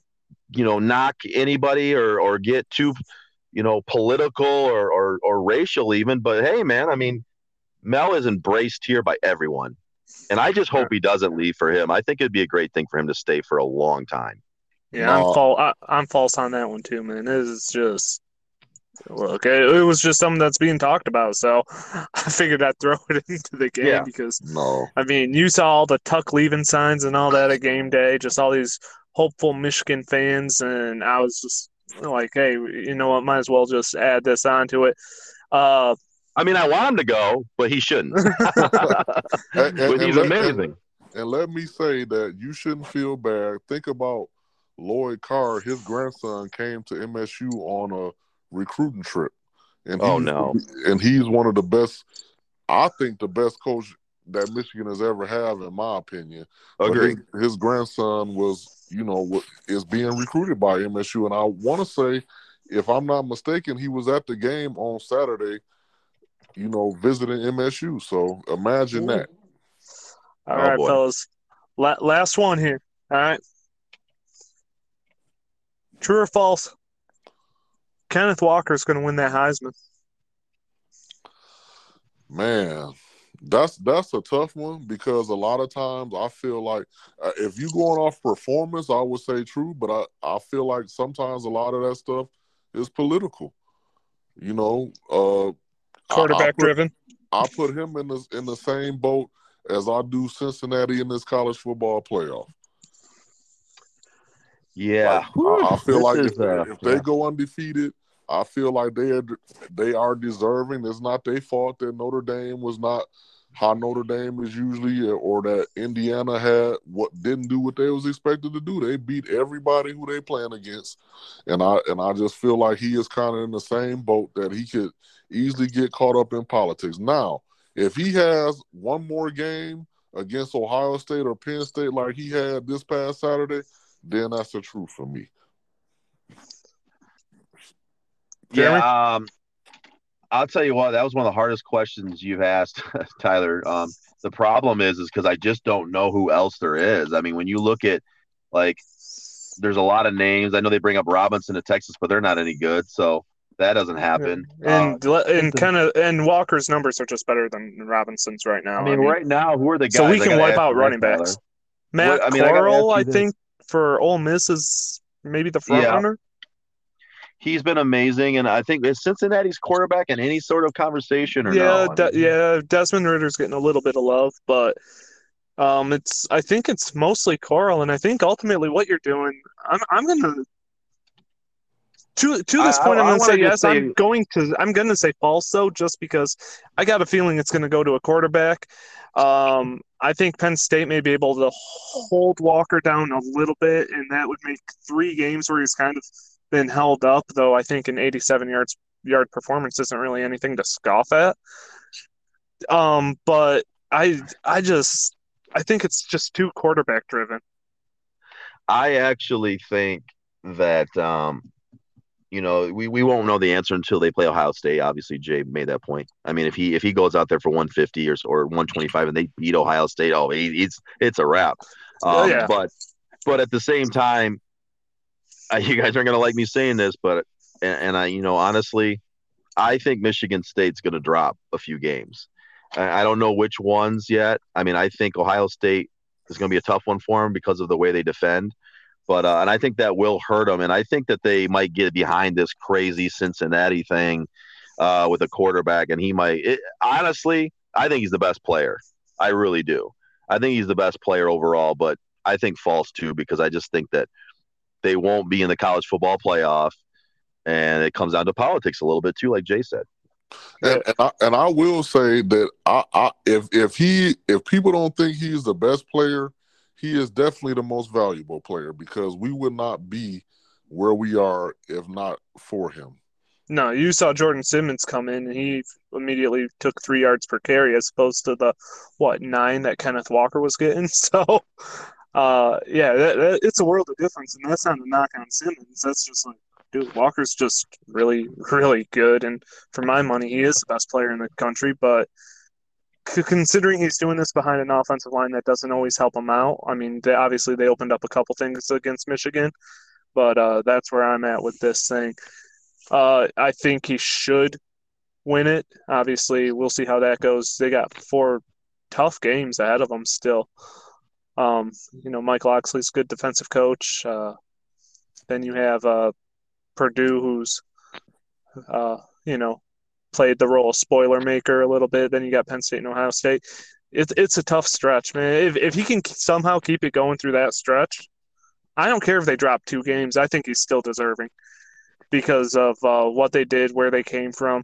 you know, knock anybody or, or get too – you know, political or, or or racial even, but hey, man, I mean, Mel is embraced here by everyone, and I just hope he doesn't leave for him. I think it'd be a great thing for him to stay for a long time. Yeah, no. I'm false. I, I'm false on that one too, man. It is just look, it, it was just something that's being talked about, so I figured I'd throw it into the game yeah. because no, I mean, you saw all the Tuck leaving signs and all that at game day, just all these hopeful Michigan fans, and I was just. Like, hey, you know what? Might as well just add this onto it. Uh, I mean, I want him to go, but he shouldn't. and, and, but he's and amazing. And, and let me say that you shouldn't feel bad. Think about Lloyd Carr. His grandson came to M S U on a recruiting trip, and oh no, and he's one of the best. I think the best coach that Michigan has ever had, in my opinion. Agree. His, his grandson was. You know, is being recruited by M S U. And I want to say, if I'm not mistaken, he was at the game on Saturday, you know, visiting M S U. So imagine Ooh. that. All oh, right, boy. fellas. La- last one here. All right. True or false? Kenneth Walker is going to win that Heisman. Man. That's that's a tough one because a lot of times I feel like uh, if you're going off performance, I would say true, but I, I feel like sometimes a lot of that stuff is political. You know, uh, quarterback I, I put, driven. I put him in the in the same boat as I do Cincinnati in this college football playoff. Yeah, like, I, I feel like if, uh, if they yeah. go undefeated, I feel like they are they are deserving. It's not their fault that Notre Dame was not how Notre Dame is usually, or that Indiana had what didn't do what they was expected to do. They beat everybody who they playing against, and I and I just feel like he is kind of in the same boat that he could easily get caught up in politics. Now, if he has one more game against Ohio State or Penn State like he had this past Saturday, then that's the truth for me. Jeremy? Yeah, um, I'll tell you what, that was one of the hardest questions you've asked, Tyler. Um, the problem is, is because I just don't know who else there is. I mean, when you look at, like, there's a lot of names. I know they bring up Robinson to Texas, but they're not any good, so that doesn't happen. And uh, and kind of and Walker's numbers are just better than Robinson's right now. I mean, I mean right now, who are the guys? So we can wipe out running backs. Tyler. Matt what, I mean, Corral, I, I think, for Ole Miss is maybe the front yeah. runner. He's been amazing, and I think is Cincinnati's quarterback in any sort of conversation or yeah, no? De- mean, yeah, Desmond Ritter's getting a little bit of love, but um, it's I think it's mostly Corral, and I think ultimately what you're doing, I'm I'm gonna to to this I, point I, I'm gonna I say yes. say, I'm going to I'm gonna say false though, just because I got a feeling it's gonna go to a quarterback. Um, I think Penn State may be able to hold Walker down a little bit, and that would make three games where he's kind of been held up. Though I think an eighty-seven yards yard performance isn't really anything to scoff at. Um, but I I just I think it's just too quarterback driven. I actually think that um, you know, we, we won't know the answer until they play Ohio State. Obviously, Jay made that point. I mean, if he if he goes out there for one fifty or or one twenty-five and they beat Ohio State, oh, he, it's it's a wrap. Oh Um, yeah, but but at the same time, uh, you guys aren't gonna like me saying this, but and, and I, you know, honestly, I think Michigan State's gonna drop a few games. I, I don't know which ones yet. I mean, I think Ohio State is gonna be a tough one for them because of the way they defend. But uh, and I think that will hurt them, and I think that they might get behind this crazy Cincinnati thing uh, with a quarterback, and he might. It, honestly, I think he's the best player. I really do. I think he's the best player overall, but I think false too because I just think that they won't be in the college football playoff, and it comes down to politics a little bit too, like Jay said. And, and I and I will say that I, I if if he if people don't think he's the best player, he is definitely the most valuable player because we would not be where we are if not for him. No, you saw Jordan Simmons come in, and he immediately took three yards per carry as opposed to the what nine that Kenneth Walker was getting. So, uh, yeah, that, that, it's a world of difference, and that's not a knock on Simmons. That's just like, dude, Walker's just really, really good, and for my money, he is the best player in the country. But c- considering he's doing this behind an offensive line that doesn't always help him out, I mean, they, obviously they opened up a couple things against Michigan, but uh, that's where I'm at with this thing. Uh, I think he should win it. Obviously, we'll see how that goes. They got four tough games ahead of them still. Um, you know, Mike Loxley's a good defensive coach. Uh, then you have uh, Purdue, who's, uh, you know, played the role of spoiler maker a little bit. Then you got Penn State and Ohio State. It's it's a tough stretch, man. If if he can somehow keep it going through that stretch, I don't care if they drop two games. I think he's still deserving because of uh, what they did, where they came from,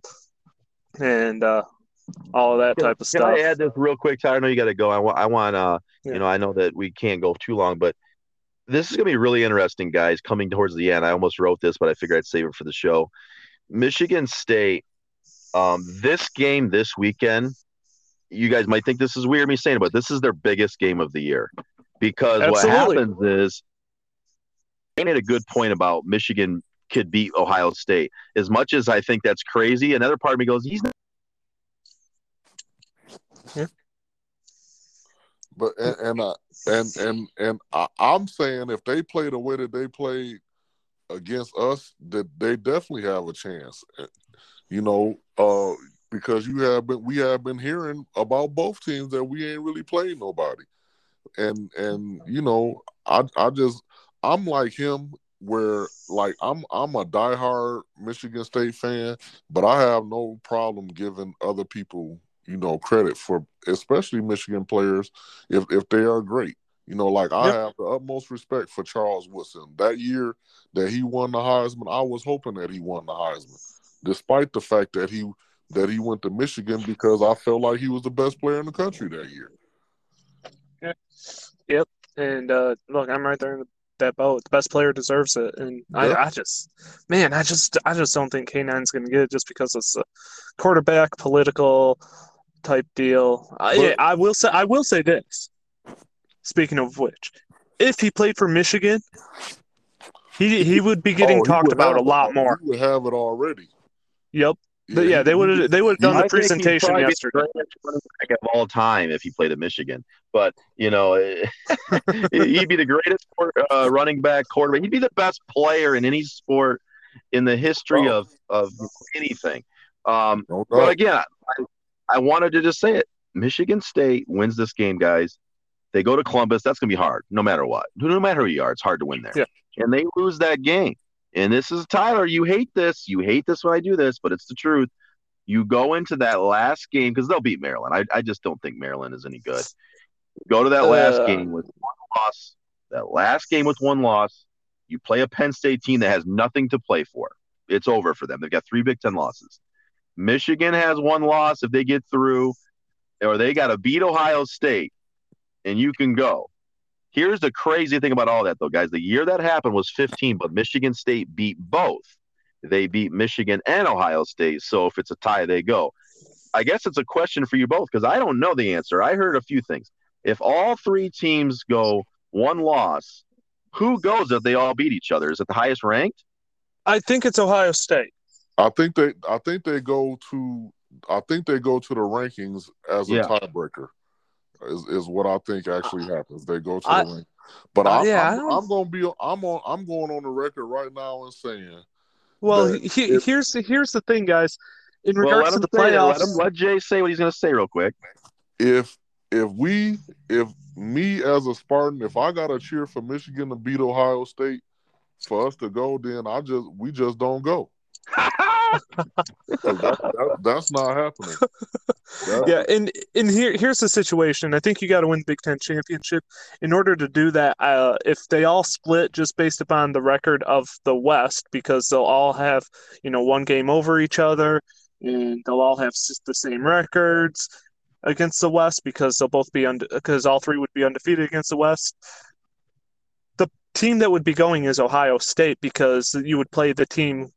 and uh, all of that Can, type of can stuff. I add this real quick, Tyler? I know you got to go. I want, I want, uh, Yeah. you know, I know that we can't go too long, but this is going to be really interesting, guys, coming towards the end. I almost wrote this, but I figured I'd save it for the show. Michigan State, um, this game this weekend, you guys might think this is weird me saying it, but this is their biggest game of the year because Absolutely. what happens is they made a good point about Michigan could beat Ohio State. As much as I think that's crazy, another part of me goes, he's not. Yeah. But and and uh, and and, and I, I'm saying if they play the way that they played against us, that they definitely have a chance. You know, uh, because you have been we have been hearing about both teams that we ain't really played nobody, and and you know, I I just I'm like him where like I'm I'm a diehard Michigan State fan, but I have no problem giving other people, you know, credit for especially Michigan players if if they are great. You know, like I Yep. have the utmost respect for Charles Woodson. That year that he won the Heisman, I was hoping that he won the Heisman, despite the fact that he that he went to Michigan because I felt like he was the best player in the country that year. Yeah. Yep. And uh, look, I'm right there in that boat. The best player deserves it, and I, Yeah. I just, man, I just, I just don't think K nine's going to get it just because it's a quarterback political type deal. I, But I will say, I will say this. Speaking of which, if he played for Michigan, he he would be getting oh, he talked would about a have lot it, more. he would have it already. Yep. Yeah, yeah, he- they he would would- they would have done he- the I think he'd presentation probably be yesterday. the greatest running back of all time if he played at Michigan. But you know, he'd be the greatest uh, running back, quarterback. He'd be the best player in any sport in the history Oh. of of anything. Um, No but doubt. again, I, I wanted to just say it. Michigan State wins this game, guys. They go to Columbus. That's going to be hard, no matter what. No matter who you are, it's hard to win there. Yeah. And they lose that game. And this is Tyler. You hate this. You hate this when I do this, but it's the truth. You go into that last game because they'll beat Maryland. I, I just don't think Maryland is any good. Go to that last Uh, game with one loss. That last game with one loss. You play a Penn State team that has nothing to play for. It's over for them. They've got three Big Ten losses. Michigan has one loss if they get through. or they got to beat Ohio State, and you can go. Here's the crazy thing about all that, though, guys. The year that happened was fifteen, but Michigan State beat both. They beat Michigan and Ohio State. So if it's a tie, they go. I guess it's a question for you both because I don't know the answer. I heard a few things. If all three teams go one loss, who goes if they all beat each other? Is it the highest ranked? I think it's Ohio State. I think they I think they go to I think they go to the rankings as a Yeah. tiebreaker. Is, is what I think actually happens. They go to I- the rank. But uh, I'm, yeah, I I'm, don't- I'm gonna be I'm on I'm going on the record right now and saying Well, that he, if- here's the here's the thing, guys. In Well, regards let to him the say it. playoffs, Let him let Jay say what he's going to say real quick. if if we if me as a Spartan, if I gotta cheer for Michigan to beat Ohio State for us to go, then I just we just don't go. 'Cause that, that, that's not happening. That- yeah, and and here here's the situation. I think you got to win the Big Ten championship. In order to do that, uh, if they all split just based upon the record of the West, because they'll all have you know one game over each other, and they'll all have s- the same records against the West because they'll both be unde- because all three would be undefeated against the West. The team that would be going is Ohio State because you would play the team.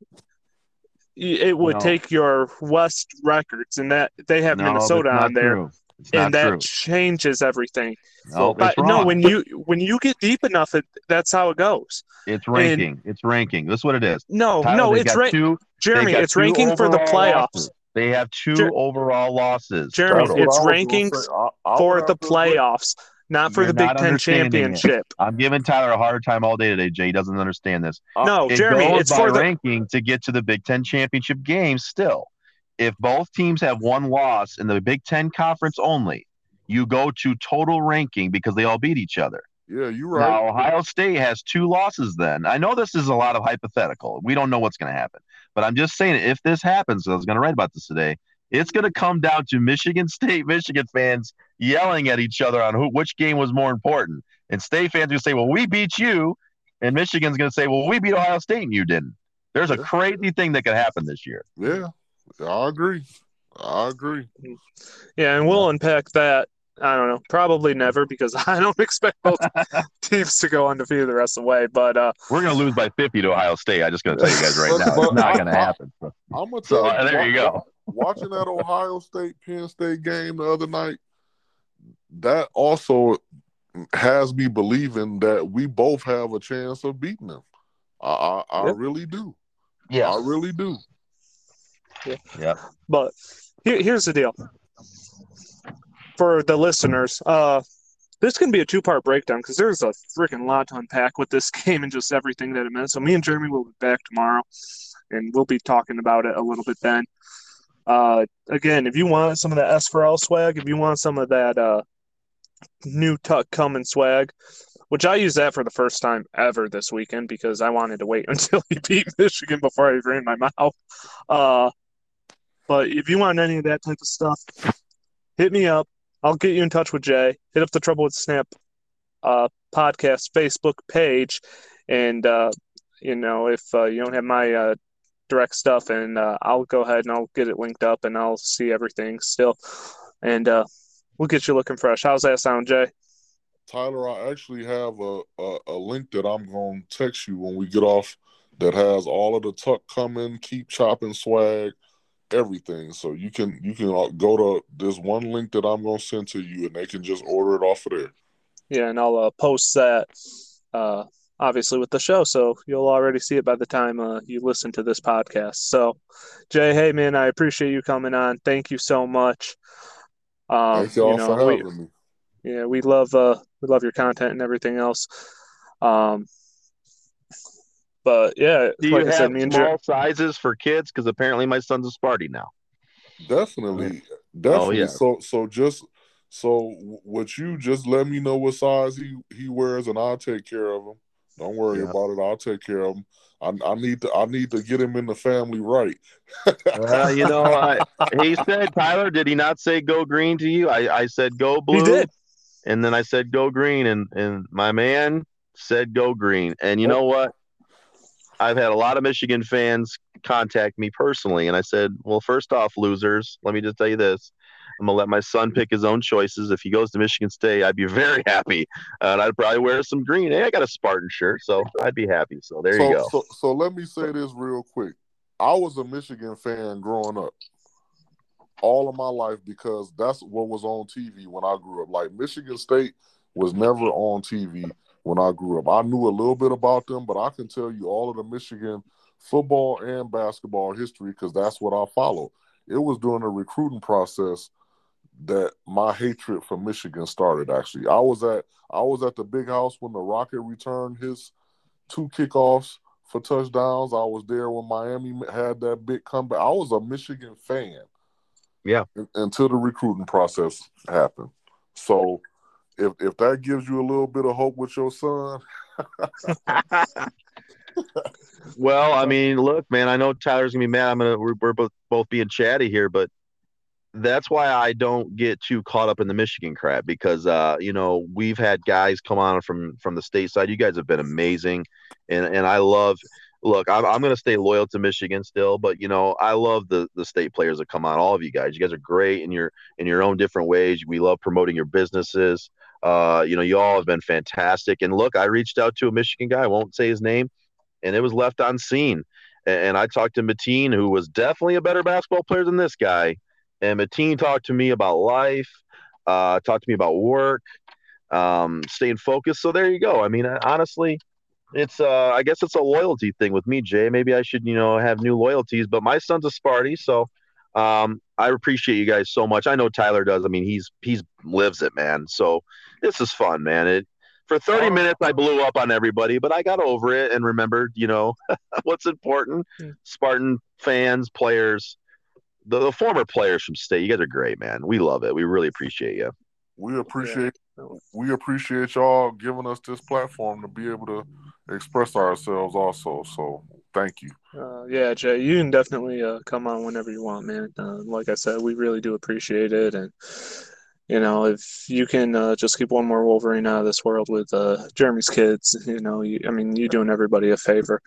It would No. take your West records, and that they have No, Minnesota that's not on there, true. It's and not that true. changes everything. No, But it's no, wrong. when you when you get deep enough, it, that's how it goes. It's ranking. It's ranking. This is what it is. No, Tyler, no, they it's got rank. two. Jeremy, they got it's two ranking for the overall playoffs. losses. They have two Jer- overall losses. Jeremy, that's total. what it's I was gonna rankings say. I- I for would the have to agree. playoffs, not for You're the Big not Ten understanding it. championship. I'm giving Tyler a hard time all day today, Jay. He doesn't understand this. No, It Jeremy, goes it's by for the ranking to get to the Big Ten championship game still. If both teams have one loss in the Big Ten conference only, you go to total ranking because they all beat each other. Yeah, you're right. Now, Ohio State has two losses then. I know this is a lot of hypothetical. We don't know what's going to happen. But I'm just saying, if this happens, I was going to write about this today, it's going to come down to Michigan State, Michigan fans yelling at each other on who which game was more important. And State fans are going to say, well, we beat you. And Michigan's going to say, well, we beat Ohio State and you didn't. There's a Yeah. crazy thing that could happen this year. Yeah, I agree. I agree. yeah, and we'll unpack that. I don't know, probably never because I don't expect both teams to go undefeated the rest of the way. But uh, We're going to lose by fifty to Ohio State. I'm just going to tell you guys right now. It's not going to happen. So, I'm gonna so, tell uh, there you wa- go. Watching that Ohio State Penn State game the other night, that also has me believing that we both have a chance of beating them. I I, I Yep. really do. Yeah. I really do. Yeah. But here, here's the deal for the listeners. Uh, this can be a two-part breakdown because there's a freaking lot to unpack with this game and just everything that it meant. So me and Jeremy will be back tomorrow, and we'll be talking about it a little bit then. Uh, again, if you want some of that S four L swag, if you want some of that uh, new Tuck coming swag, which I used that for the first time ever this weekend because I wanted to wait until he beat Michigan before I ran my mouth. Uh, but if you want any of that type of stuff, hit me up. I'll get you in touch with Jay. Hit up the Trouble with Snap uh, podcast Facebook page. And, uh, you know, if uh, you don't have my uh, direct stuff, and uh, I'll go ahead and I'll get it linked up and I'll see everything still. And uh, we'll get you looking fresh. How's that sound, Jay? Tyler, I actually have a, a, a link that I'm going to text you when we get off that has all of the Tuck coming, keep chopping swag, everything. So you can you can go to this one link that I'm going to send to you, and they can just order it off of there. Yeah, and I'll uh, post that uh, obviously with the show, so you'll already see it by the time uh, you listen to this podcast. So, Jay, hey man, I appreciate you coming on. Thank you so much. Um, Thank y'all you know, for we, having me. yeah, we love uh, we love your content and everything else. Um, but yeah, Do like you I said, have me and small Jer- sizes for kids? Because apparently my son's a Sparty now. Definitely, Oh, definitely. yeah. So, so just so what you just let me know what size he he wears, and I'll take care of him. Don't worry Yeah. about it. I'll take care of him. I, I need to I need to get him in the family right. Well, you know, I, he said, Tyler, did he not say go green to you? I, I said go blue. he did. And then I said go green, and, and my man said go green. And you know what? I've had a lot of Michigan fans contact me personally, and I said, well, first off, losers, let me just tell you this. I'm gonna let my son pick his own choices. If he goes to Michigan State, I'd be very happy, uh, and I'd probably wear some green. Hey, I got a Spartan shirt, so I'd be happy. So there you So, go. so, so let me say this real quick. I was a Michigan fan growing up all of my life because that's what was on T V when I grew up. Like, Michigan State was never on T V when I grew up. I knew a little bit about them, but I can tell you all of the Michigan football and basketball history because that's what I follow. It was during the recruiting process that my hatred for Michigan started. Actually, I was at I was at the big house when the Rocket returned his two kickoffs for touchdowns. I was there when Miami had that big comeback. I was a Michigan fan. Yeah. Until the recruiting process happened. So if if that gives you a little bit of hope with your son. Well, I mean, look, man, I know Tyler's gonna be mad. I'm gonna we're, we're both both being chatty here, but that's why I don't get too caught up in the Michigan crap because uh, you know, we've had guys come on from from the state side. You guys have been amazing, and and I love. Look, I'm I'm gonna stay loyal to Michigan still, but you know, I love the the state players that come on. All of you guys, you guys are great in your in your own different ways. We love promoting your businesses. Uh, you know, you all have been fantastic. And look, I reached out to a Michigan guy. I won't say his name, and it was left unseen. And, and I talked to Mateen, who was definitely a better basketball player than this guy. And Mateen talked to me about life, uh, talked to me about work, um, staying focused. So there you go. I mean, honestly, it's uh, I guess it's a loyalty thing with me, Jay. Maybe I should, you know, have new loyalties. But my son's a Sparty, so um, I appreciate you guys so much. I know Tyler does. I mean, he's he's lives it, man. So this is fun, man. It for thirty minutes I blew up on everybody, but I got over it and remembered, you know, what's important. Spartan fans, players. The, the former players from state, you guys are great, man. We love it. We really appreciate you. We appreciate yeah. we appreciate y'all giving us this platform to be able to express ourselves also. So thank you. Uh, yeah, Jay, you can definitely uh, come on whenever you want, man. Uh, like I said, we really do appreciate it. And, you know, if you can uh, just keep one more Wolverine out of this world with uh, Jeremy's kids, you know, you, I mean, you're doing everybody a favor.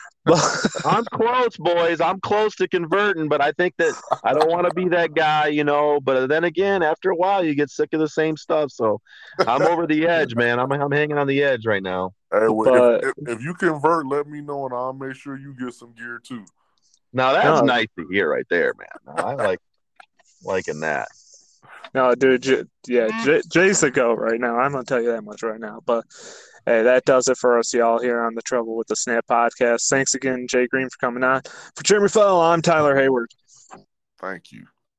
I'm close, boys. I'm close to converting, but I think that I don't want to be that guy, you know. But then again, after a while, you get sick of the same stuff. So I'm over the edge, man. I'm I'm hanging on the edge right now. Hey, well, but, if, if, if you convert, let me know, and I'll make sure you get some gear too. Now that's no. nice to hear, right there, man. I like liking that. No, dude, J- yeah, J- Jay's the go right now. I'm gonna tell you that much right now, but. Hey, that does it for us, y'all, here on the Trouble with the Snap podcast. Thanks again, Jay Green, for coming on. For Jeremy Fell, I'm Tyler Hayward. Thank you.